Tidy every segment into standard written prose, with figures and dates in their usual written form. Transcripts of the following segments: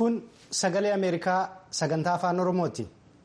Kun sagalee Ameerikaa sagantaa afaan Oromooti.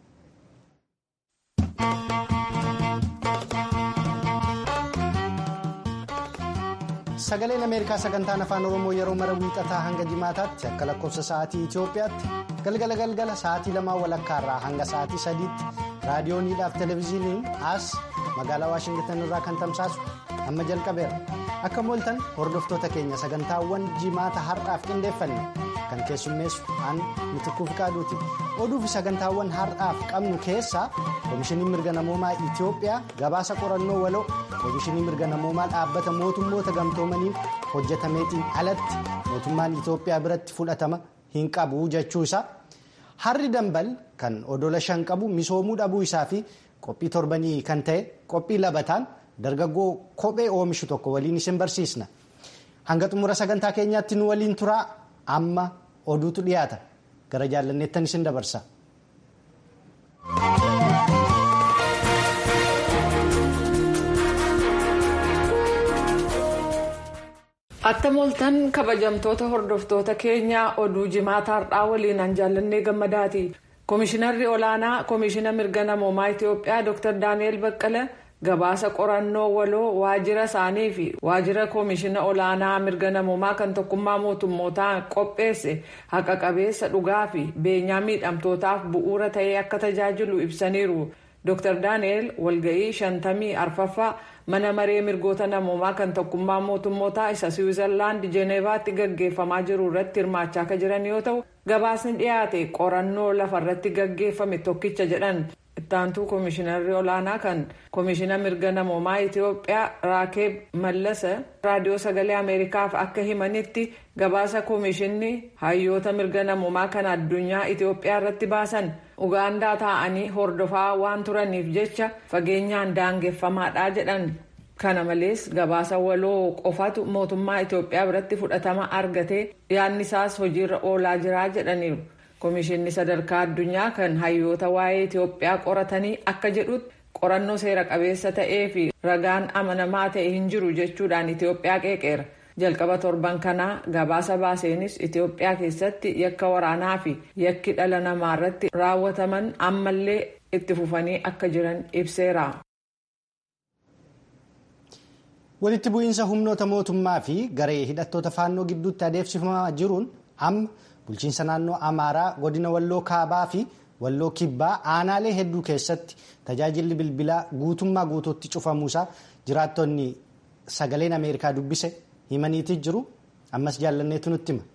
Sagaleen Ameerikaa sagantaan afaan Oromoo yeroo mara wiixataa hanga jimaataatti akka lakkoofsa sa'aatii Itoophiyaatti galgala sa'aatii 2:00 hanga sa'aatii 3tti raadiyooniidhaaf televezyiiniin as magaalaa Waashingtan irraa kan tamsaasu amma jalqabeera. Akka mooltan hordoftoota keenya sagantaawwan jimaata har'aaf qindeeffanne kan keessummeessu aan Mitikuu Fikaaduuti. Oduu fi sagantaawwan har'aaf qabnu keessaa Komishinii Mirga Namoomaa Itoophiyaa gabaasa qorannoo waloo Komishinii Mirga Namoomaa dhaabbata mootummoota gamtoomaniin hojjetameetiin alatti mootummaan Itoophiyaa biratti fudhatama hin qabu jechuu isaa. Harri dambal kan odola 5 qabu misoomuu dhabuu isaa fi qophii torbanii kan ta'e qophii labataan dargaggoo kophee oomishu tokko waliin isin barsiisna. Hanga xumura sagantaa keenyaatti nu waliin turaa amma oduutu dhiyaata. Gara jaallanneettan isin dabarsa. Atta mooltan kabajamtoota hordoftoota keenyaa oduu jimaata har'aa waliin an jaallannee gammadaati. Komishinarri olaanaa Komishina Mirga Namoomaa Itoophiyaa Dr. Daani'el Baqqala gabaasa qorannoo waloo waajjira isaanii fi waajjira Komishina Olaanaa Mirga Namoomaa kan tokkummaa mootummootaan qopheesse haqa qabeessa dhugaa fi beenyaa miidhamtootaaf bu'uura ta'ee akka tajaajilu ibsaniiru. Dr. Daani'el walga'ii 54ffaa mana maree mirgoota namoomaa kan tokkummaa mootummootaa isa Siwiizerlaand Jeeneevaatti gaggeeffamaa jiru irratti hirmaachaa akka jiran yoo ta'u gabaasni dhiyaate qorannoo lafarratti gaggeeffame tokkicha jedhan. Ittaantuu Komishinarri olaanaa kan Komishina Mirga Namoomaa Itoophiyaa Raakeeb Mallasa raadiyoo sagalee Ameerikaaf akka himanitti gabaasa komishinni hayyoota mirga namoomaa kan addunyaa Itoophiyaa irratti baasan Ugaandaa taa'anii hordofaa waan turaniif jecha fageenyaan daangeffamaadha jedhan. Kana malees gabaasa waloo qofatu mootummaa Itoophiyaa biratti fudhatama argatee yaadni isaas hojiirra oolaa jira jedhaniiru. Komishinni sadarkaa addunyaa kan hayyoota waa'ee Itoophiyaa qoratanii akka jedhutti qorannoo seera qabeessa ta'ee fi ragaan amanamaa ta'e hin jiru jechuudhaan Itoophiyaa qeeqeera. Jalqaba torban kanaa gabaasa baaseenis Itoophiyaa keessatti yakka waraanaa fi yakki dhala namaa irratti raawwataman ammallee itti fufanii akka jiran ibseera. Walitti bu'iinsa humnoota mootummaa fi garee hidhattoota faannoo gidduutti adeemsifamaa jiruun amma bulchiinsa naannoo Amaaraa godina Walloo Kaabaa fi Walloo Kibbaa aanaalee hedduu keessatti tajaajilli bilbilaa guutummaa guutuutti cufamuusaa jiraattonni sagaleen Ameerikaa dubbise himaniitii jiru. Ammas jaallanneetu nutti hima.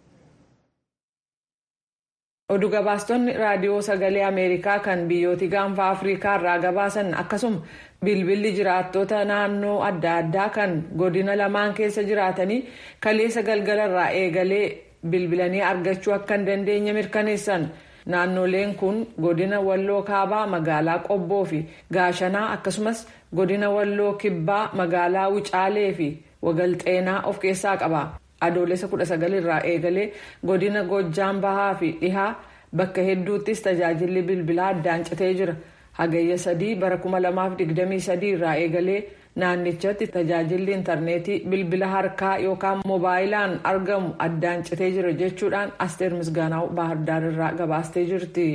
Oduu gabaastonni raadiyoo sagalee Ameerikaa kan biyyooti gaanfa Afrikaa irraa gabaasan akkasuma bilbilli jiraattota naannoo adda addaa kan godina lamaan keessa jiraatanii kaleessa galgala irraa eegalee bilbilanii argachuu akka hin dandeenye mirkaneessan. Naannoleen kun godina Walloo Kaabaa magaalaa Qobboo fi Gaashanaa akkasumas godina Walloo Kibbaa magaalaa Wucaalee fi Wagalxeenaa of keessaa qaba. Adoolessa 19 irraa eegalee godina Gojjaan Bahaa fi Dhihaa bakka hedduuttis tajaajilli bilbilaa addaan citee jira. Hagayya 3 bara 2023 irraa eegalee naannichatti tajaajilli intarneetii bilbila harkaa yookaan moobaayilaan argamu addaan citee jira jechuudhaan Asteer Misgaanaaw Baahirdaar irraa gabaastee jirti.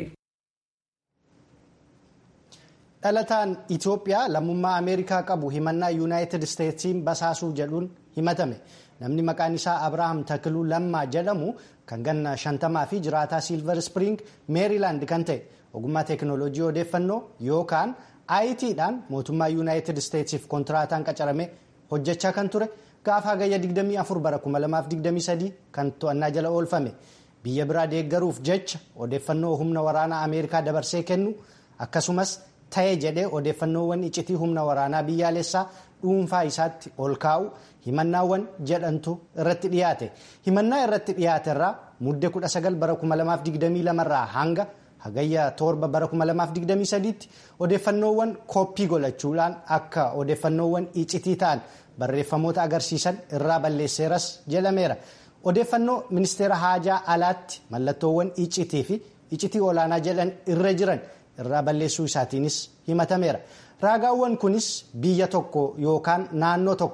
Dhalataan Itoophiyaa lammummaa Ameerikaa qabu himannaa Yuunaayitid Isteetsiin basaasuu jedhuun himatame. Namni maqaan isaa Abrahaam Takiluu Lammaa jedhamu kan ganna 50 fi jiraataa Silver Spring Meerilaand kan ta'e ogummaa teekinooloojii odeeffannoo yookaan IT'dhaan mootummaa Yuunaayitid Isteetsiif kontiraataan qacarame hojjechaa kan ture gaafa hagayya 24 bara 2023 kan to'annaa jala oolfame. Biyya biraa deeggaruuf jecha odeeffannoo humna waraanaa Ameerikaa dabarsee kennu akkasumas ta'ee jedhee odeeffannoowwan iccitii humna waraanaa biyyaalessaa dhuunfaa isaatti ol kaa'u himannaawwan jedhantu irratti dhiyaate. Himannaa irratti dhiyaate irraa muddee 19 bara 2022 irraa hanga hagayya 7 bara 2023tti odeeffannoowwan kooppii godhachuudhaan akka odeeffannoowwan iccitii ta'an barreeffamoota agarsiisan irraa balleesseeras jedhameera. Odeeffannoo ministeera haajaa alaatti mallattoowwan iccitii fi iccitii olaanaa jedhan irra jiran irraa balleessuu isaatiinis himatameera. Raagaawwan kunis biyya tokko yookaan naannoo tokko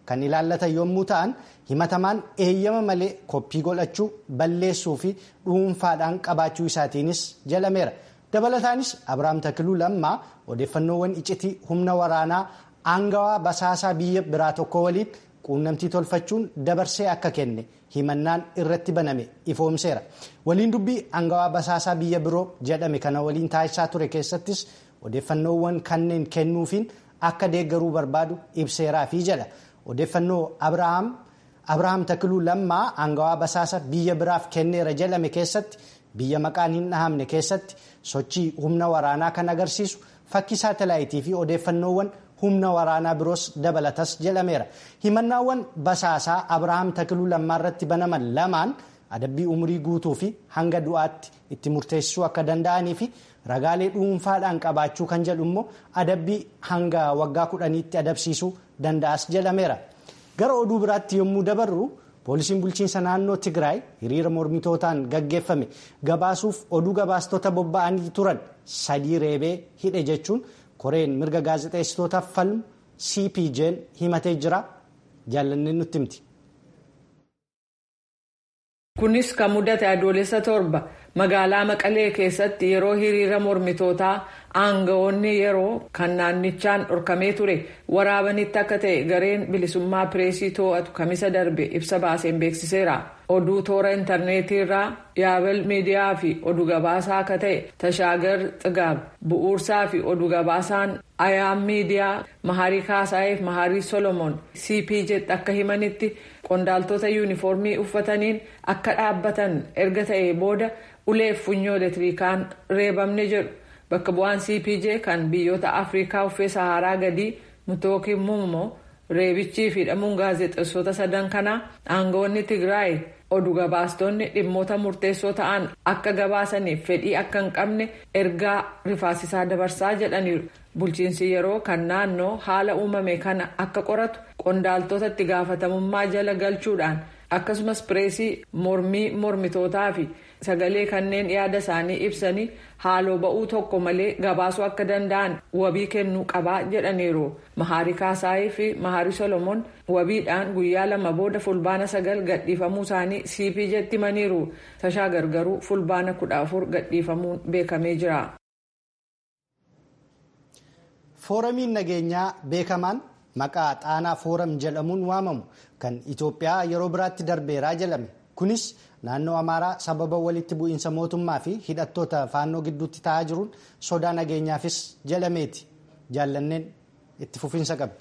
kan ilaallatan yommuu ta'an himatamaan eeyyama malee koppii godhachuu balleessuu fi dhuunfaadhaan qabaachuu isaatiinis jalameera. Dabalataanis Abiraam Takiluu Lammaa odeeffannoowwan iccitii humna waraanaa aangawaa basaasaa biyya biraa tokko waliin quunnamtii tolfachuun dabarsee akka kenne himannaan irratti baname ifoomseera. Waliin dubbii aangawaa basaasaa biyya biroo jedhame kana waliin taasisaa ture keessattis odeeffannoowwan kanneen kennuufiin akka deeggaruu barbaadu ibseeraa fi jedha. Odeeffannoo Abiraam Takiluu Lammaa aangawaa basaasa biyya biraaf kenneera jedhame keessatti biyya maqaan hin dhahamne keessatti sochii humna waraanaa kan agarsiisu fakkii saatalaayitii fi odeeffannoowwan humna waraanaa biroos dabalatas jedhameera. Himannaawwan basaasaa Abiraam Takiluu Lammaa irratti banaman lamaan adabbii umurii guutuu fi hanga du'aatti itti murteessuu akka danda'anii fi ragaalee dhuunfaadhaan qabaachuu kan jedhu immoo adabbii hanga waggaa 10tti adabsiisuu danda'as jedhameera. Gara oduu biraatti yommuu dabarru poolisiin bulchiinsa naannoo Tigraay hiriira mormitootaan gaggeeffame gabaasuuf oduu gabaastota bobba'anii turan 3 reebee hidhe jechuun koreen mirga gaazexeessitootaaf falmu CPJ'n himatee jira. Jaallanneen nutti himti. Kunis kan mudate adoolessa 7 magaalaa Maqalee keessatti yeroo hiriira mormitootaa aangawoonni yeroo kan naannichaan dhorkamee ture waraabanitti akka ta'e gareen bilisummaa pireesii to'atu kamisa darbe ibsa baaseen beeksiseera. Oduu toora intarneetii irraa yaabal miidiyaa fi oduu gabaasaa akka ta'e Tashaagar Xigaab bu'uursaa fi oduu gabaasaan Ayaam miidiyaa Maharii Kaasaayef Maharii Solomoon CPJ akka himanitti qondaaltota yuunifoormii uffataniin akka dhaabbatan erga ta'ee booda uleef funyoo elektirikaan reebamne jedhu. Bakka bu'aan CPJ kan biyyoota Afrikaa uffee Saharaa gadii Mutooki Mummoo reebichii fi hidhamuun gaazexeessota 3 kanaa aangawoonni Tigraay oduu gabaastonni dhimmoota murteessoo ta'an akka gabaasaniif fedhii akka hin qabne ergaa rifaasisaa dabarsaa jedhaniiru. Bulchiinsi yeroo kan naannoo haala uumame kana akka qoratu qondaaltota itti gaafatamummaa jala galchuudhaan akkasumas pireesii mormitootaa fi sagalee kanneen yaada isaanii ibsanii haaloo ba'uu tokko malee gabaasuu akka danda'an wabii kennuu qabaa jedhaniiru. Maharii Kaasaayii fi Maharii Solomoon wabiidhaan guyyaa 2 booda fulbaana 9 gadhiifamuu isaanii CPJ'tti himaniiru. Tashaagar garuu fulbaana 14 gadhiifamuun beekamee jira. Fooramiin nageenyaa beekamaan maqaa xaanaa fooram jedhamuun waamamu kan Itoophiyaa yeroo biraatti darbeeraa jedhame. Kunis naannoo Amaaraa sababa walitti bu'iinsa mootummaa fi hidhattoota faannoo gidduutti ta'aa jiruun sodaa nageenyaafis jedhameeti. Jaallanneen itti fufiinsa qabdi.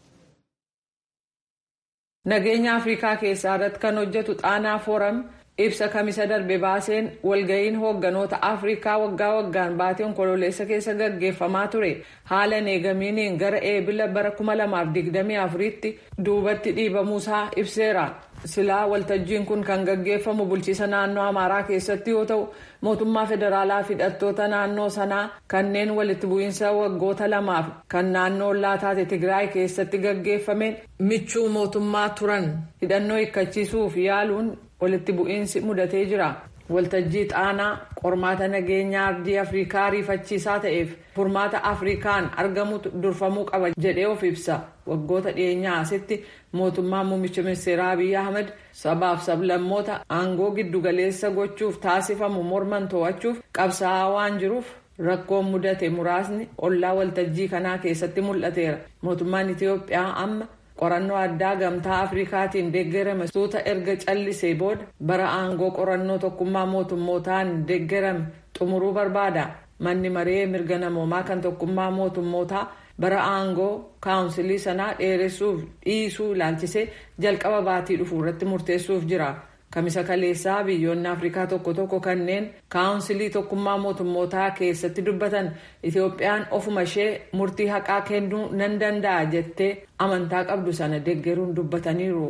Nageenya Afrikaa keessaa irratti kan hojjetu xaanaa fooram ibsa kamisa darbe baaseen walga'iin hoogganoota Afrikaa waggaa waggaan baatii onkololeessa keessa gaggeeffamaa ture haala eegamiiniin gara eebila bara 2024tti duubatti dhiibamuusaa ibseera. Silaa waltajjiin kun kan gaggeeffamu bulchiisa naannoo Amaaraa keessatti yoo ta'u mootummaa federaalaa fi hidhattoota naannoo sanaa kanneen walitti bu'iinsa waggoota 2 kan naannoo laataate Tigraay keessatti gaggeeffameen michuu mootummaa turan hidhannoo hiikkachiisuuf yaaluun walitti bu'iinsi mudatee jira. Waltajjii xaanaa qormaata nageenyaa ardii Afrikaa rifachiisaa ta'eef furmaata Afrikaan argamutu durfamuu qaba jedhee of ibsa. Waggoota dhiyeenyaa asitti mootummaan muummicha ministeeraa Abiy Ahmed sabaaf sablammoota aangoo giddugaleessa gochuuf taasifamu morman to'achuuf qabsaa'aa waan jiruuf rakkoon mudate muraasni ollaa waltajjii kanaa keessatti mul'ateera. Mootummaan Itiyoophiyaa amma qorannoo addaa gamtaa Afrikaatiin deeggarame suuta erga callisee booda bara aangoo qorannoo tokkummaa mootummootaan deeggarame xumuruu barbaada. Manni maree mirga namoomaa kan tokkummaa mootummootaa bara aangoo kaawunsilii sanaa dheeressuuf dhiisuu ilaalchisee jalqaba baatii dhufu irratti murteessuuf jira. Kamisa kaleessaa biyyoonni Afrikaa tokko kanneen kaawunsilii tokkummaa mootummootaa keessatti dubbatan Itoophiyaan ofuma ishee murtii haqaa kennuu nan danda'a jettee amantaa qabdu sana deeggaruun dubbataniiru.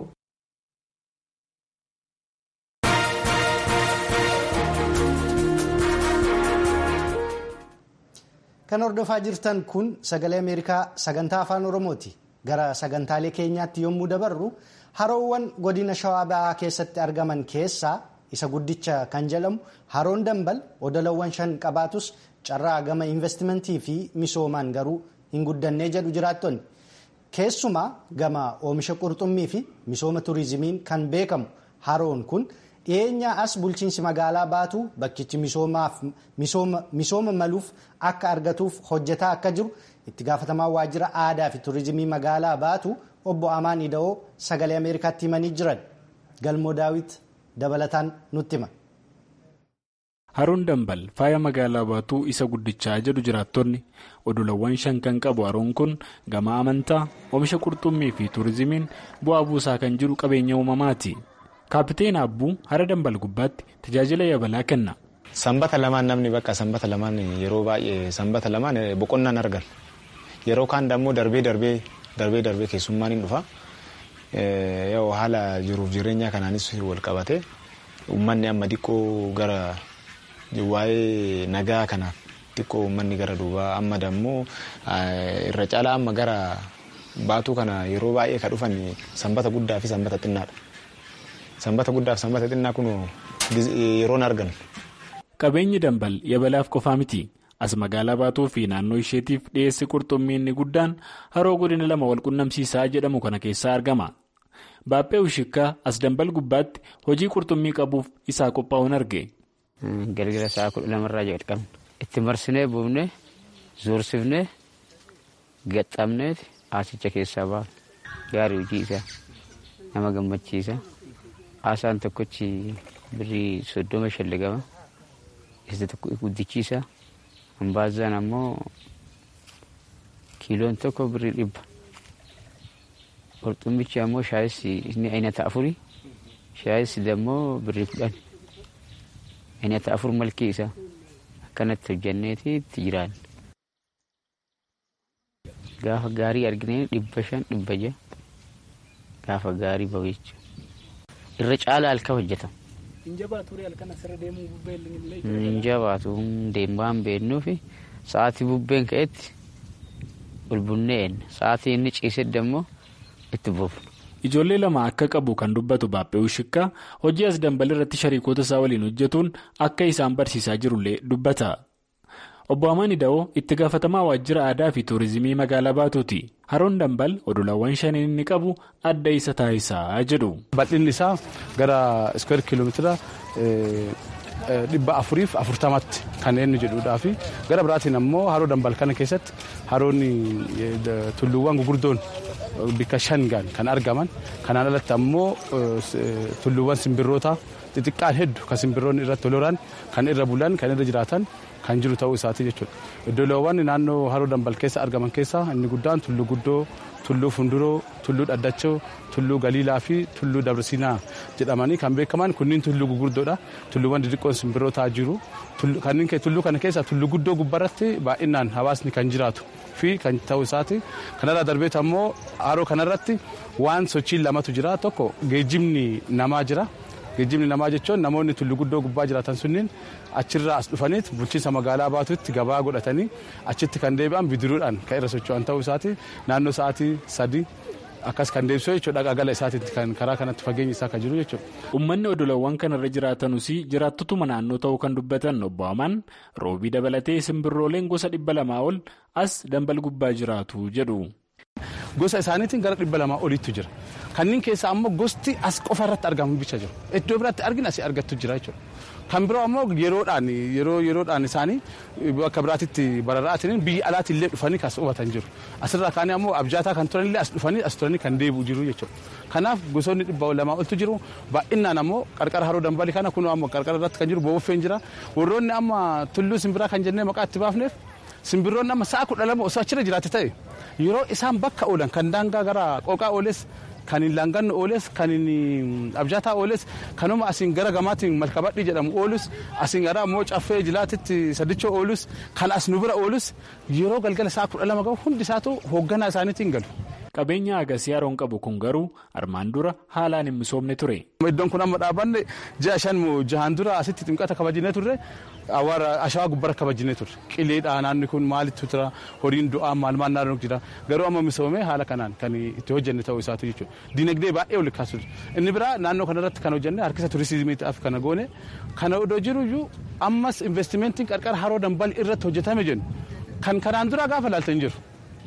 Kan hordofaa jirtan kun sagalee Ameerikaa sagantaa afaan Oromooti. Gara sagantaalee keenyaatti yommuu dabarru haroowwan godina Shawaa Ba'aa keessatti argaman keessaa isa guddicha kan jedhamu haroon Dambal odolawwan 5 qabaatus carraa gama investimentii fi misoomaan garuu hin guddannee jedhu jiraattonni. Keessumaa gama oomisha qurxummii fi misooma turizimiin kan beekamu haroon kun dhiyeenya as bulchiinsi magaalaa Baatuu bakkichi misooma maluuf akka argatuuf hojjetaa akka jiru itti gaafatamaa waajjira aadaa fi turizimii magaalaa Baatuu obbo Amaan Ida'oo sagalee Ameerikaatti himanii jiran. Galmoo Daawit dabalataan nutti hima. Haroon Dambal faaya magaalaa Baatuu isa guddichaa jedhu jiraattonni odolawwan 5 kan qabu haroon kun gama amantaa oomisha qurxummii fi turizimiin bu'aa buusaa kan jiru qabeenya uumamaati. Kaapiteen Abbuu hara Dambal gubbaatti tajaajila yabalaa kenna. Sanbata lamaan namni bakka sanbata lamaan yeroo baay'ee sanbata lamaan boqonnaan argan. Yeroo kaan dammoo darbee keessummaan hin dhufa. Yoo haala jiruuf jireenya kanaanis wal qabate uummanni amma xiqqoo gara waa'ee nagaa kanaaf xiqqoo uummanni gara duubaa amma dammoo irra caalaa amma gara Baatuu kana yeroo baay'ee ka dhufan sanbata guddaa fi sanbata xinnaadha. Sanbata guddaa fi sanbata xinnaa kun yeroon argan. Qabeenyi Dambal yabalaaf qofaa miti. As magaalaa Baatuu fi naannoo isheetiif dhiyeessi qurxummii inni guddaan haroo godina 2 wal qunnamsiisaa jedhamu kana keessaa argama. Baaphee Ushikkaa as Dambal gubbaatti hojii qurxummii qabuuf isaa qophaa'uun arge. Galgala sa'a 12 jalqabne itti marsinee buufnee zoorsifnee gaxxamnee asicha keessaa baafne gaarii hojii isaa nama gammachiisa. Asaan tokkochi birrii 30 shallagama isa tokko guddichiisa. Hambaazaan ammoo kiiloon tokko birrii 100. Qurxummichi ammoo shaayessi inni aynata 4 shaayessi dammoo birrii 10. Aynata 4 malkii isa akkanatti hojjanneeti itti jiraan. Gaafa gaarii arginee 500 600 gaafa gaarii bahu jechuudha. Irra caalaa halkan hojjetama. Injabaatu halkan asirra deemuu bubbeen illee. Injabaatu deemaan beennuufi sa'aatii bubbeen ka'etti bulbunneen sa'aatii inni ciisee dammoo itti buufna. Ijoollee 2 akka qabu kan dubbatu Baaphee Ushikkaa hojii as Dambal irratti shariikoota isaa waliin hojjetuun akka isaan barsiisaa jirullee dubbata. Obbo Amaan Ida'oo itti gaafatamaa waajjira aadaa fi turizimii magaalaa Baatuuti. Haroon Dambal odolawwan 5 inni qabu adda isa taasisaa jedhu. Bal'inni isaa gara iskweer kiiloomeetira 440tti kan inni jedhuudhaa fi gara biraatiin ammoo haroo Dambal kana keessatti haroonni tulluuwwan gurguddoon bikka 5 kan argaman kanaan alatti ammoo tulluuwwan simbirroota xixiqqaan hedduu kan simbirroonni irratti toloran kan irra bulan kan irra jiraatan kan jiru ta'uu isaati jechuudha. Iddoowwan naannoo haroo Dambal keessa argaman keessaa inni guddaan tulluu guddoo, tulluu funduroo, tulluu dhaddachoo, tulluu galiilaa fi tulluu dabrisiinaa jedhamanii kan beekaman kunniin tulluu gurguddoodha. Tulluuwwan xixiqqoon simbirrootaa jiru. Tulluu kana keessa tulluu guddoo gubbarratti baay'inaan hawaasni kan jiraatu fi kan ta'uu isaati. Kanarraa darbeet ammoo haroo kanarratti waan sochiin 2tu jira. Tokko geejjibni namaa jira. Geejjibni namaa jechuun namoonni tulluu guddoo gubbaa jiraatan sunniin achirraa as dhufaniit bulchiinsa magaalaa Baatuutti gabaa godhatanii achitti kan deebi'an bidiruudhaan kan irra socho'an ta'uu isaati. Naannoo sa'aatii 3 akkas kan deebisuu jechuudha. Dhaqaagala isaatiitti kan karaa kanatti fageenyi isaa kan jiru jechuudha. Uummanni odolawwan kanarra jiraatanus jiraattotuma naannoo ta'uu kan dubbatan obbo Amaan roobii dabalatee simbirrooleen gosa 200 ol as Dambal gubbaa jiraatu jedhu. Gosa isaaniitiin gara 200 oliitu jira. Kanneen keessaa ammoo gosti as qofa irratti argamu bicha jiru. Iddoo biraatti argina asii argattu jira jechuudha. Kan biroo ammoo yeroodhaan isaanii bakka biraatitti barara'atanii biyya alaatti illee dhufanii kas hubatan jiru. Asirraa kaanii ammoo abjaataa kan turanillee as dhufanii as turanii kan deebi'u jiru jechuudha. Kanaaf gosoonni 200 oltu jiru. Baay'inaan ammoo qarqara haroo Dambalii kana kun ammoo qarqara irratti kan jiru booffeen jira. Warroonni amma tulluu simbiraa kan jennee maqaa itti baafneef simbirroonni amma sa'a 12 osoo achirra jiraate ta'e yeroo isaan bakka oolan kan daangaa gara qooqaa ooles kan hin laangannu ooles kan hin abjaataa ooles kanuma asiin gara gamaatiin malkabadhii jedhamu oolus asiin gara ammoo caffee jilaatitti sadichoo oolus kan as nu bira oolus yeroo galgala sa'a 12 gahu hundi isaatu hoogganaa isaaniitiin galu. Qabeenya agasii haroon qabu kun garuu armaan dura haalaan hin misoomne ture. Iddoon kun amma dhaabanne ji'a 5 dura asitti ximqata kabajinee turre awwaara ashawaa gubbara kabajinee turre qileedha naanni kun maalitti tura horiin du'aa maal naannoo jira garuu amma misoomee haala kanaan kan itti hojjenne ta'uu isaatu jechuudha. Dinagdee baay'ee ol kaasudha. Inni biraa naannoo kanarratti kan hojjenne harkisa turizimiitiif kana goone kana odoo jiruyyuu ammas investimentiin qarqara haroo Dambal irratti hojjetame jennu kan kanaan dura gaafa laaltan jiru.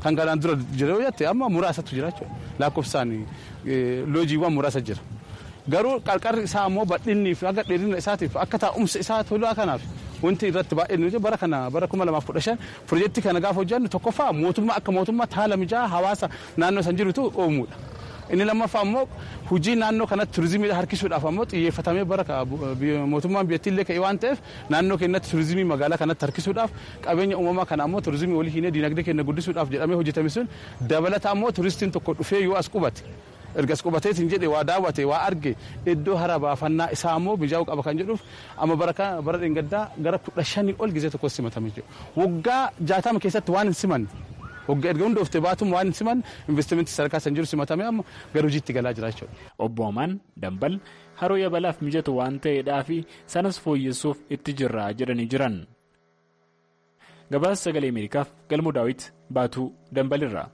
kan kanaan dura jira yoo jette amma muraasatu jira jechuudha. Lakkoofsaan loojiiwwan muraasa jira. Garuu qarqarri isaa immoo bal'inni fi akka dheerina isaatiif akka taa'umsa isaa tolaa kanaaf wanti irratti baay'ee nuti bara 2015 piroojeektii kana gaafa hojjannu tokkoffaa mootummaa akka mootummaatti haala mijaa'aa hawaasa naannoo san jirutu uumuudha. Inni lammaffaa immoo hojii naannoo kanatti turizimii harkisuudhaaf ammoo xiyyeeffatamee bara mootummaan biyyattii illee ka'e waan ta'eef naannoo keenyatti turizimii magaalaa kanatti harkisuudhaaf qabeenya uumamaa kana ammoo turizimii walii hiinee diinagdee keenya guddisuudhaaf jedhamee hojjetame sun dabalata ammoo turistiin tokko dhufee yoo as qubate ergas qubateetiin jedhe waa daawwate waa arge iddoo hara baafannaa isaa ammoo mijaa'uu qaba kan jedhuuf amma bara dheengaddaa gara 15 ol gizee tokko simatame jiru. Waggaa 60 keessatti waan hin simanne waggaa erga hundooftee baatuun waan hin simanne investimentii sadarkaa san jiru simatame amma gara hojiitti galaa jira jechuudha. Obbo Amaan Dambal haroo yabalaaf mijatu waan ta'eedhaa fi sanas fooyyessuuf itti jirra jedhanii jiran. Gabaasa Sagalee Ameerikaaf Galmoo Daawit Baatuu Dambalirraa.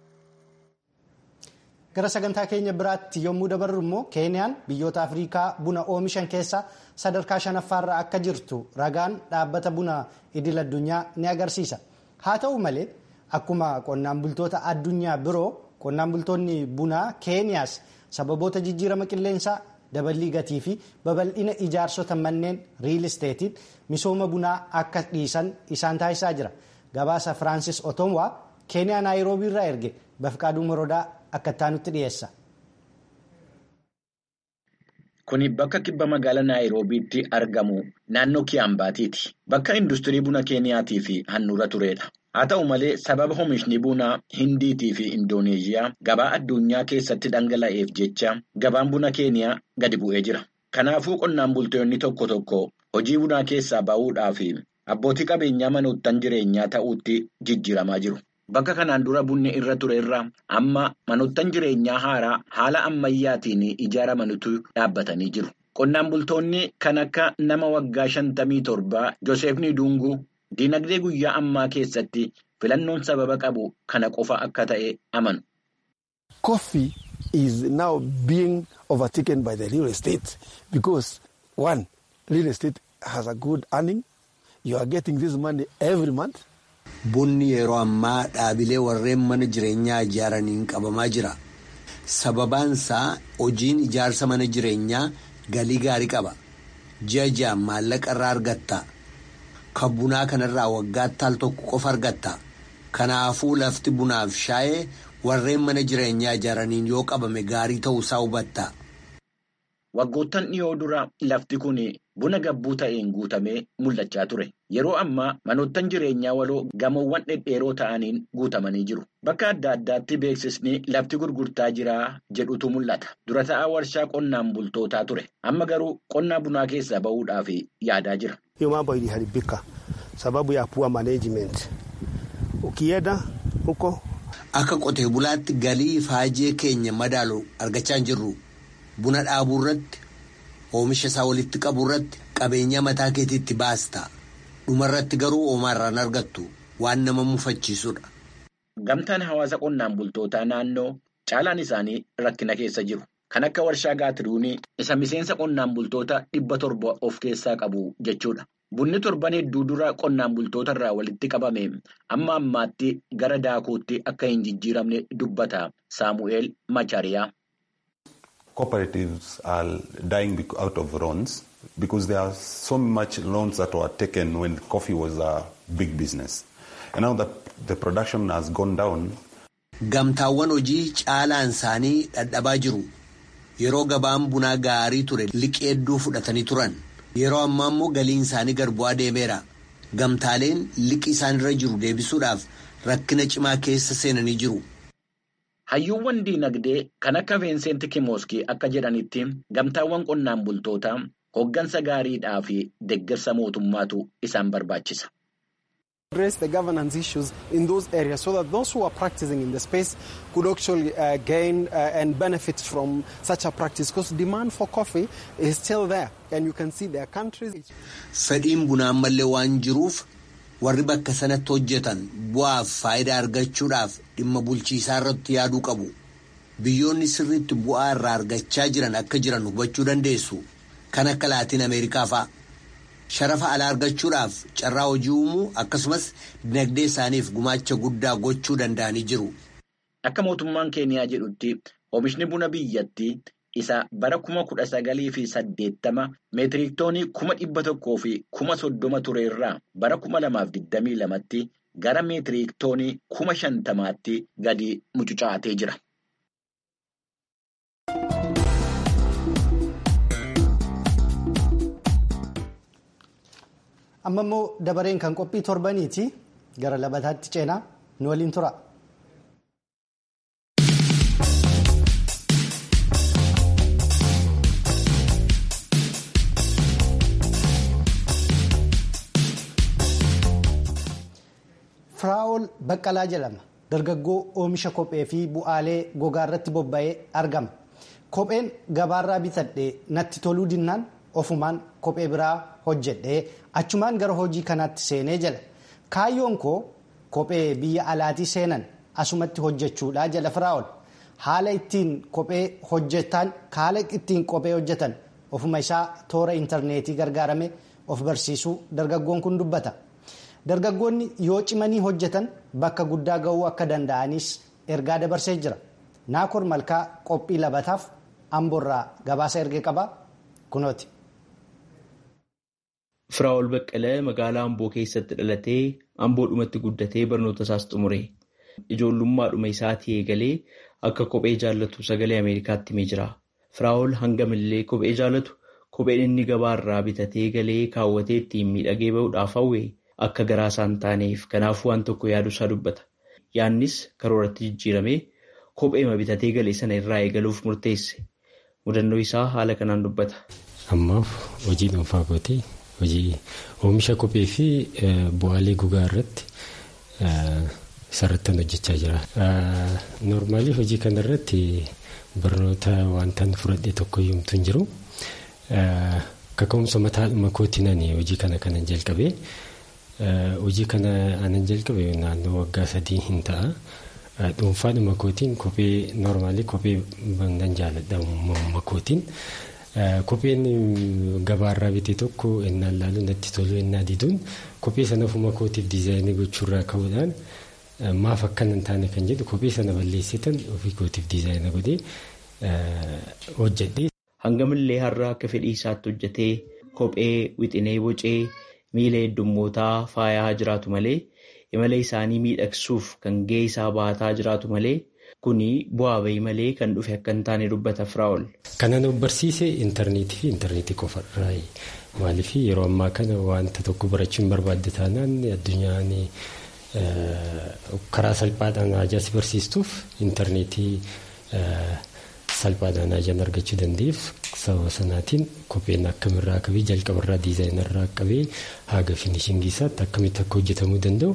Gara sagantaa keenya biraatti yommuu dabarru immoo Keeniyaan biyyoota Afrikaa buna oomishan keessa sadarkaa 5ffaarra akka jirtu ragaan dhaabbata buna idil addunyaa ni agarsiisa. Haa ta'u malee akkuma qonnaan bultoota addunyaa biroo qonnaan bultoonni bunaa Keeniyaas sababoota jijjiirama qilleensaa daballii gatii fi babal'ina ijaarsota manneen riil isteetiin misooma bunaa akka dhiisan isaan taasisaa jira. Gabaasa Firaansis Otomwaa Keeniyaa Naayiroobii irraa erge Bafqaaduu Morodaa akka taanutti dhiyeessa. Kuni bakka kibba magaalaa Naayiroobiitti argamu naannoo Kiyaambaatiiti. Bakka industirii buna Keeniyaatii fi handhuura turedha. Haa ta'u malee sababa oomishni bunaa Hindiitii fi Indooneeziyaa gabaa addunyaa keessatti dhangala'eef jecha gabaan buna Keeniyaa gadi bu'ee jira. Kanaafuu qonnaan bultoonni tokko tokko hojii bunaa keessaa ba'uudhaa fi abbootii qabeenyaa manoottan jireenyaa ta'uutti jijjiiramaa jiru. Bakka kanaan dura bunni irra ture irraa amma manoottan jireenyaa haaraa haala ammayyaatiin ijaaramanutu dhaabbatanii jiru. Qonnaan bultoonni kan akka nama waggaa 57 Joosef Nidunguu diinagdee guyyaa ammaa keessatti filannoon sababa qabu kana qofa akka ta'e amanu. Coffee is now being overtaken by the real estate because one, real estate has a good earning. You are getting this money every month. Bunni yeroo ammaa dhaabilee warreen mana jireenyaa ijaaraniin qabamaa jira. Sababaan isaa hojiin ijaarsa mana jireenyaa galii gaarii qaba. Ji'a maallaqa irraa argatta. Kan bunaa kanarraa waggaatti al tokko qofa argatta. Kanaafuu lafti bunaaf shaayee warreen mana jireenyaa ijaaraniin yoo qabame gaarii ta'uusaa hubatta. Waggoottan dhiyoo dura lafti kun buna gabbuu ta'een guutamee mul'achaa ture. Yeroo ammaa manoottan jireenyaa waloo gamoowwan dhedheeroo ta'aniin guutamanii jiru. Bakka adda addaatti beeksisni lafti gurgurtaa jiraa jedhutu mul'ata. Dura ta'aa warshaa qonnaan bultootaa ture. Amma garuu qonnaa bunaa keessaa ba'uudhaaf yaadaa jira. Mambo iliharibika sababu ya poor management. Ukienda huko akka qotee bulaatti galii faajee keenya madaalu argachaa jirru. Buna dhaabuu irratti oomisha isaa walitti qabuu irratti qabeenya mataa keetiitti baasta. Dhumarratti garuu oomaarraan argattu waan nama mufachiisudha. Gamtaan hawaasa qonnaan bultootaa naannoo caalaan isaanii rakkina keessa jiru. Kan akka warshaa Gaatiruunii isa miseensa qonnaan bultoota 700 of keessaa qabu jechuudha. Bunni torban hedduu dura qonnaan bultoota irraa walitti qabame amma ammaatti gara daakuutti akka hin jijjiiramne dubbata Saamu'eel Machaariyaa. Cooperatives are dying out of loans because there are so much loans that were taken when coffee was a big business. And now that the production has gone down. Gamtaawwan hojii caalaan isaanii dhadhabaa jiru. Yeroo gabaan bunaa gaarii ture liqii hedduu fudhatanii turan. Yeroo ammaa immoo galiin isaanii gad bu'aa deemeera. Gamtaaleen liqii isaanirra jiru deebisuudhaaf rakkina cimaa keessa seenanii jiru. Hayyuuwwan diinagdee kan akka Viinsent Kimooskii akka jedhanitti gamtaawwan qonnaan bultootaa hoggansa gaariidhaa fi deeggarsa mootummaatu isaan barbaachisa. Address the governance issues in those areas so that those who are practicing in the space could actually gain and benefit from such a practice because demand for coffee is still there and you can see their countries. Fedhiin bunaa mallee waan jiruuf warri bakka sanatti hojjetan bu'aaf faayidaa argachuudhaaf dhimma bulchiisaa irratti yaaduu qabu. Biyyoonni sirriitti bu'aa irraa argachaa jiran akka jiran hubachuu dandeessu. Kan akka Laatiin Ameerikaa fa'a. sharafa alaa argachuudhaaf carraa hojii uumuu akkasumas dinagdee isaaniif gumaacha guddaa gochuu danda'anii jiru. Akka mootummaan Keeniyaa jedhutti oomishni buna biyyattii isa bara 1980 meetiriik toonii 100,000 fi 30,000 ture irraa bara 2022tti gara meetiriik toonii 50,000tti gadi mucucaatee jira. Amma immoo dabareen kan qophii torbaniiti gara labataatti ceenaa nu waliin tura. Firaa'ol Baqqalaa jedhama. Dargaggoo oomisha kophee fi bu'aalee gogaa irratti bobba'ee argama. Kopheen gabaarraa bitadhee natti toluu dinnaan ofumaan kophee biraa hojjedhee achumaan gara hojii kanaatti seenee jala. Kaayyoon koo kophee biyya alaatii seenan asumatti hojjechuudha jala Firaa'ol. Haala ittiin kophee hojjetan ofuma isaa toora intarneetii gargaarame of barsiisuu dargaggoon kun dubbata. Dargaggoonni yoo cimanii hojjetan bakka guddaa ga'uu akka danda'anis ergaa dabarsee jira. Naakor Malkaa qophii labataaf Amboorraa gabaasa ergee qaba kunooti. Firaa'ol Baqqalee magaalaa Amboo keessatti dhalatee Amboodhumatti guddatee barnoota isaas xumure. Ijoollummaadhuma isaatii eegalee akka kophee jaallatu sagalee Ameerikaatti himee jira. Firaa'ol hangamillee kophee jaallatu kopheen inni gabaarraa bitatee galee kaawwatee ittiin miidhagee bahuudhaaf hawwe akka garaa isaan taaneef kanaafuu waan tokko yaaduusaa dubbata. Yaannis karooratti jijjiiramee kopheema bitatee galee sana irraa eegaluuf murteesse. Mudannoo isaa haala kanaan dubbata. Ammaaf hojii dhuunfaa kootee hojii oomisha kophee fi bu'aalee gogaa irratti isarrattan hojjechaa jira. Noormaalii hojii kanarratti barnoota wantaan fudhadhee tokko yoomtu hin jiru. Kaka'umsa mataadhuma kootinaan hojii kanan jalqabee. Hojii kana anan jalqabe naannoo waggaa 3 hin ta'a. Dhuunfaadhuma kootiin kophee noormaalii kophee nan jaalladha uumama kootiin. Kopheen gabaarraa bitee tokko innaan laalu natti tolu innaa diduun kophee sana ofuma kootiif diizaayinii gochuurraa ka'uudhaan maaf akkana hin taane kan jedhu kophee sana balleessitan ofii kootiif diizaayinii godhee hojjedhee. Hangamillee har'a akka fedhii isaatti hojjetee kophee wixinee bocee miila heddummootaa faayaa jiraatu malee imala isaanii miidhagsuuf kan gahee isaa baataa jiraatu malee kuni bu'aa bahii malee kan dhufe akka hin taane dubbata Firaa'ol. Kanan of barsiise intarneetii qofarraa maaliif yeroo ammaa kana wanta tokko barachuun barbaadde taanaan addunyaan karaa salphaadhaan hajaas barsiistuuf intarneetii salphaadhaan hajaan argachuu dandeef sababa sanaatiin kopheen akkamirraa qabee jalqabarraa diizaayinarraa qabee haga finishingii isaatti akkamitti akka hojjetamuu danda'u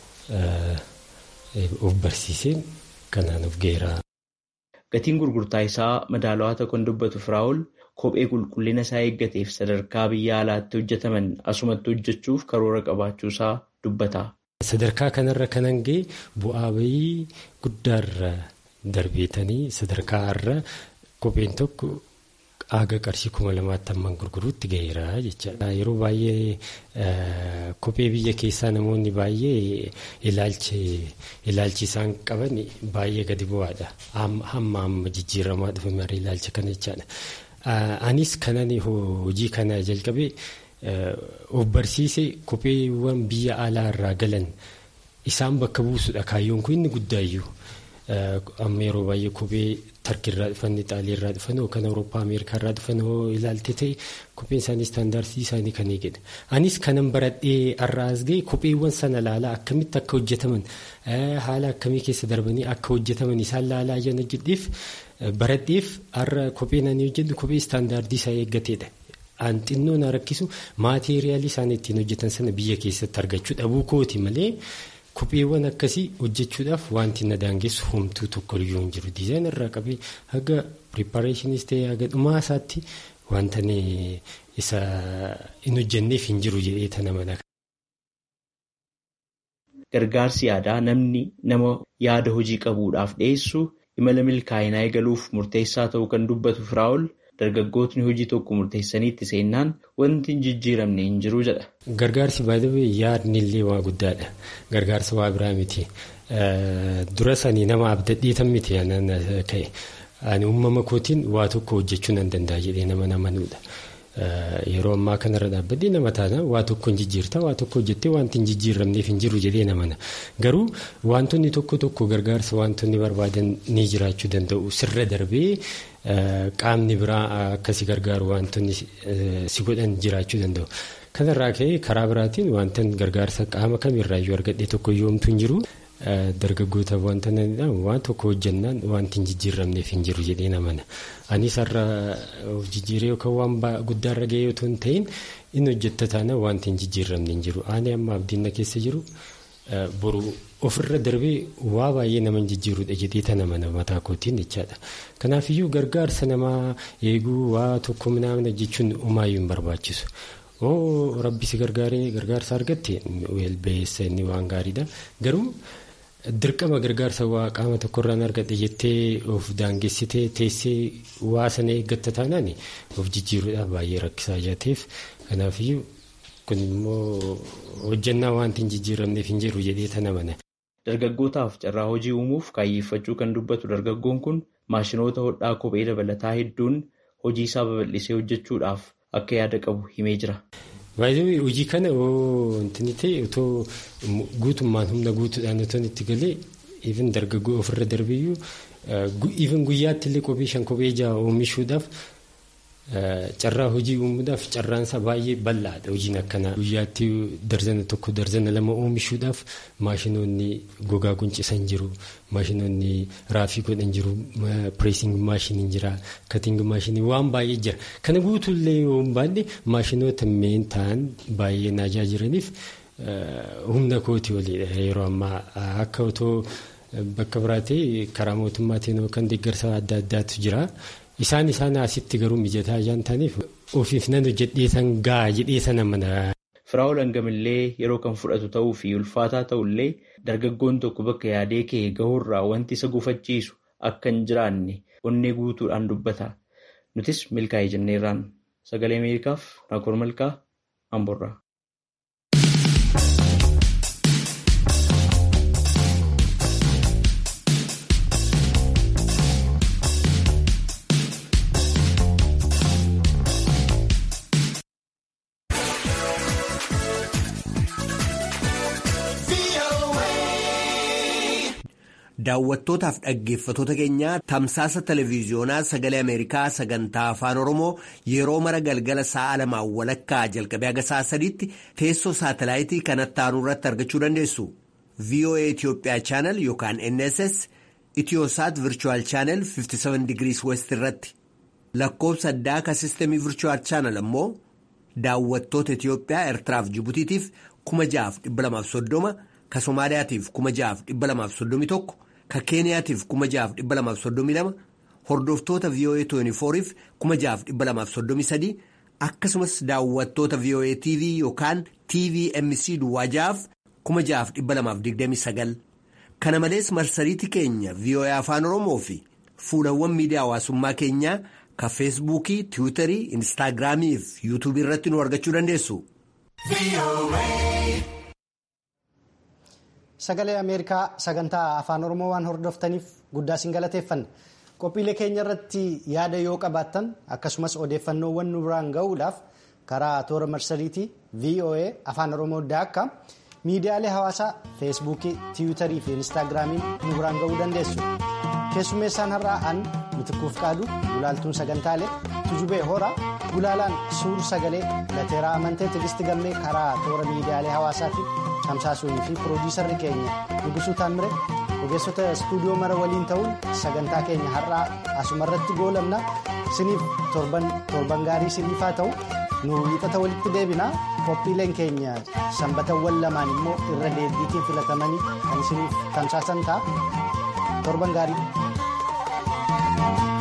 of barsiiseen kanaan of geeraa. Gatiin gurgurtaa isaa madaalawaa ta'uu dubbatu Firaa'ol kophee qulqullina isaa eeggateef sadarkaa biyya alaatti hojjetaman asumatti hojjechuuf karoora qabaachuusaa dubbata. Sadarkaa kanarra kanan ga'e bu'aa bahii guddaarra darbeetanii sadarkaa irra kopheen tokko haga qarshii 2,000 amman gurguruutti ga'eera jechaadha. Yeroo baay'ee kophee biyya keessaa namoonni baay'ee ilaalchi isaan qaban baay'ee gadi bu'aadha. Hamma jijjiiramaa dhufe marii ilaalcha kana jechaadha. Anis kanan hojii kana jalqabee of barsiise kopheewwan biyya alaa irraa galan isaan bakka buusudha. Kaayyoon kun inni guddaayyuu. Amma yeroo baay'ee kophee Tarkiirraa dhufan, Xaaliirraa dhufan, kan Awurooppaa, Ameerikaarraa dhufan ilaalte ta'e kopheen isaanii istaandardii isaanii kan eegedha. Anis kanan baradhee har'a as ga'e kopheewwan sana laalaa akkamitti akka hojjetaman haala akkamii keessa darbanii akka hojjetaman isaan laalaa jiran hojjedheef baradheef har'a kopheen ani hojjedhu kophee istaandardii isaa eeggateedha. An xinnoo na rakkisu maateeriyaalii isaan ittiin hojjetan sana biyya keessatti argachuu dhabuu kooti malee. Kopheewwan akkasii hojjechuudhaaf wanti na daangessu homtuu tokko iyyuu hin jiru. Diizaayinii irraa qabee haga piriipaareeshiniis ta'ee haga dhumaa isaatti wanta isa hin hojjenneef hin jiru jedhee tana mana. Gargaarsi yaadaa namni nama yaada hojii qabuudhaaf dhiyeessu imala milkaa'inaa eegaluuf murteessaa ta'uu kan dubbatu Firaa'ol dargaggootni hojii tokko murteessanii itti seennaan wanti hin jijjiiramne hin jiru jedha. Gargaarsi baay'ee yaadni illee waa guddaadha. Gargaarsa waa biraa miti. Dura sanii nama abdadhiitan miti ka'e. Ani uumama kootiin waa tokko hojjechuu nan danda'a jedhee nama amanuudha. Yeroo ammaa kanarra dhaabbadhee nama taana waa tokko hin jijjiirta waa tokko hojjettee wanti hin jijjiiramneef hin jiru jedhee namana. Garuu wantoonni tokko gargaarsa wantoonni barbaadan ni jiraachuu danda'u sirra darbee qaamni biraa akkasii gargaaru wantoonni si godhan jiraachuu danda'u. Kanarraa ka'ee karaa biraatiin wantan gargaarsa qaama kamirraayyuu argadhee tokko yoomtu hin jiru. Dargaggoota wanta waan tokko hojjannaan wanti hin jijjiiramneef hin jiru jedhee namana. Anis har'a of jijjiiree yookaan waan guddaarra gahee otoo hin ta'in inni hojjetta taana wanti hin jijjiiramne hin jiru. Ani amma abdiin keessa jiru boru ofirra darbee waa baay'ee nama hin jijjiirudha jedhee tana mana mataa kootiin jechaadha. Kanaafiyyuu gargaarsa namaa eeguu waa tokko minamna jechuun umaayyuu hin barbaachisu. Rabbi si gargaaree gargaarsa argatte beessa inni waan gaariidha. Garuu dirqama gargaarsa waa qaama tokkorraan argadhe jettee of daangessitee teessee waa sana eeggatta taanaan of jijjiiruudhaaf baay'ee rakkisaa jaateef kanaafiyyuu kun immoo hojjannaa wanti hin jijjiiramneef hin jiru jedhee tana mana. Dargaggootaaf carraa hojii uumuuf kaayyeeffachuu kan dubbatu dargaggoon kun maashinoota hodhaa kophee dabalataa hedduun hojii isaa babal'isee hojjechuudhaaf akka yaada qabu himee jira. Baay'ee hojii kana wanti ta'e otoo guutummaan humna guutuudhaan otoo itti galee even dargaggoo ofirra darbiyyuu even guyyaatti illee kophee 5 kophee 6 oomishuudhaaf carraa hojii uumuudhaaf carraansaa baay'ee bal'aadha hojiin akkanaa. Guyyaatti darzana 1 darzana 2 oomishuudhaaf maashinoonni gogaa quncisan jiru, maashinoonni raafii godhan jiru, pireesing maashiniin jira, kating maashinii waan baay'ee jira. Kana guutuullee yoo baadhe maashinoota meen ta'an baay'ee naajaa jiraniif humna kootii oliidha yeroo ammaa akka otoo bakka biraatee karaa mootummaatiin yookaan deeggarsa adda addaatu jira. Isaan asitti garuu mijataa jaan ta'aniif ofiif nan hojjedheesan gaa jedheesan amana. Firaa'ol hangamillee yeroo kan fudhatu ta'uu fi ulfaataa ta'ullee dargaggoon tokko bakka yaadee ka'e gahurraa wanti isa gufachiisu akka hin jiraanne onnee guutuudhaan dubbata. Nutis milkaa'ee jenneerraan sagalee Ameerikaaf Naakoor Malkaa Amborraa. Daawwattootaaf dhaggeeffattoota keenya tamsaasa televiiziyoonaa sagalee Ameerikaa sagantaa afaan Oromoo yeroo mara galgala sa'a 2:00 jalqabee haga sa'a 3tti teessoo saatalaayitii kanatti aanu irratti argachuu dandeessu. VOA Itoophiyaa chaanal yookaan NSS Itiyoosaat Virtual Channel 57 Degrees West irratti. Lakkoofsa addaa ka sistemii Virtual Channel ammoo daawwattoota Itiyoophiyaa Eertiraaf Jibutiitiif 6,230 ka Somaaliyaatiif 6,231 ka Keeniyaatiif 6,232 hordoftoota VOA 24f 6,233 akkasumas daawwattoota VOA TV yookaan TVMC Duwwaajaaf 6,229 kana malees marsariitii keenya VOA Afaan Oromoo fi fuulawwan miidiyaa hawaasummaa keenyaa ka Feesbuukii, Tiwiitarii, Instaagiraamii fi Yuutuubii irratti nu argachuu dandeessu. Sagalee Ameerikaa sagantaa afaan Oromoo waan hordoftaniif guddaa isin galateeffanna. Qophiilee keenya irratti yaada yoo qabaattan akkasumas odeeffannoowwan nu biraan ga'uudhaaf karaa toora marsariitii VOA afaan Oromoo.com miidiyaalee hawaasaa Feesbuukii, Tiwiitarii fi Instaagiraamiin nu biraan ga'uu dandeessu. Keessummeessaan har'aa an Mitikuuf Qaadu gulaaltuun sagantaalee Tujubee Horaa gulaalaan suur sagalee Lateeraa Amantee Tigisti Gammee karaa toora miidiyaalee hawaasaatiin tamsaasuun fi piroodiisarri keenya Nugusuu Taamire ogeessota istuudiyoo mara waliin ta'uun sagantaa keenya har'aa asumarratti goolabna. Isiniif torban gaarii isiniif haa ta'u nu wiixata walitti deebina. Qophiileen keenya sanbatawwan lamaan immoo irra deebiitiin filatamanii kan isiniif tamsaasan ta'a. Torban gaarii.